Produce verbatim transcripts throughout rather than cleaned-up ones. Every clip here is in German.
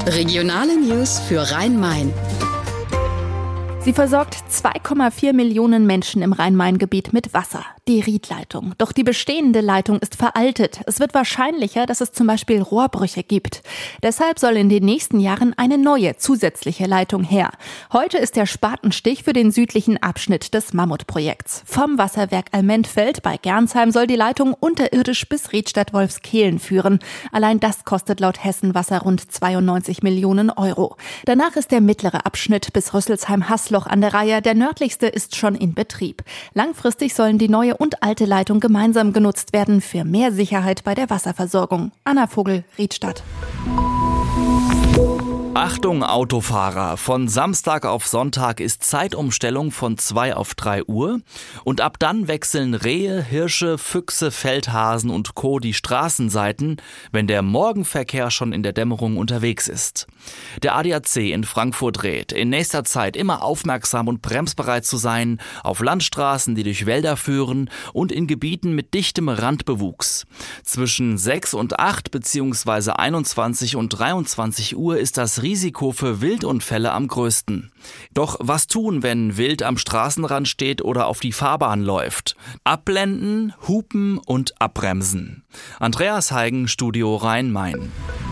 Regionale News für Rhein-Main. Sie versorgt zwei Komma vier Millionen Menschen im Rhein-Main-Gebiet mit Wasser, die Riedleitung. Doch die bestehende Leitung ist veraltet. Es wird wahrscheinlicher, dass es zum Beispiel Rohrbrüche gibt. Deshalb soll in den nächsten Jahren eine neue, zusätzliche Leitung her. Heute ist der Spatenstich für den südlichen Abschnitt des Mammutprojekts. Vom Wasserwerk Almentfeld bei Gernsheim soll die Leitung unterirdisch bis Riedstadt-Wolfskehlen führen. Allein das kostet laut Hessenwasser rund zweiundneunzig Millionen Euro. Danach ist der mittlere Abschnitt bis Rüsselsheim-Hasloch an der Reihe. Der nördlichste ist schon in Betrieb. Langfristig sollen die neue und alte Leitung gemeinsam genutzt werden für mehr Sicherheit bei der Wasserversorgung. Anna Vogel, Riedstadt. Achtung Autofahrer, von Samstag auf Sonntag ist Zeitumstellung von zwei auf drei Uhr und ab dann wechseln Rehe, Hirsche, Füchse, Feldhasen und Co. die Straßenseiten, wenn der Morgenverkehr schon in der Dämmerung unterwegs ist. Der A D A C in Frankfurt rät, in nächster Zeit immer aufmerksam und bremsbereit zu sein, auf Landstraßen, die durch Wälder führen und in Gebieten mit dichtem Randbewuchs. Zwischen sechs und acht bzw. einundzwanzig und dreiundzwanzig Uhr ist das Risiko für Wildunfälle am größten. Doch was tun, wenn Wild am Straßenrand steht oder auf die Fahrbahn läuft? Abblenden, hupen und abbremsen. Andreas Heigen, Studio Rhein-Main.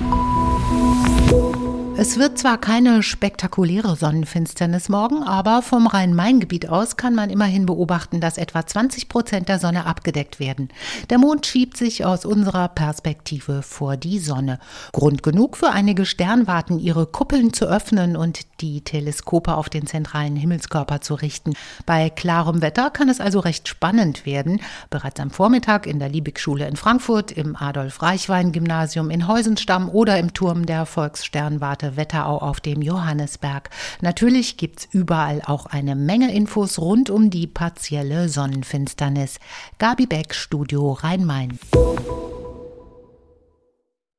Es wird zwar keine spektakuläre Sonnenfinsternis morgen, aber vom Rhein-Main-Gebiet aus kann man immerhin beobachten, dass etwa zwanzig Prozent der Sonne abgedeckt werden. Der Mond schiebt sich aus unserer Perspektive vor die Sonne. Grund genug für einige Sternwarten, ihre Kuppeln zu öffnen und die Teleskope auf den zentralen Himmelskörper zu richten. Bei klarem Wetter kann es also recht spannend werden. Bereits am Vormittag in der Liebig-Schule in Frankfurt, im Adolf-Reichwein-Gymnasium in Heusenstamm oder im Turm der Volkssternwarte Wetterau auf dem Johannesberg. Natürlich gibt's überall auch eine Menge Infos rund um die partielle Sonnenfinsternis. Gabi Beck, Studio Rhein-Main.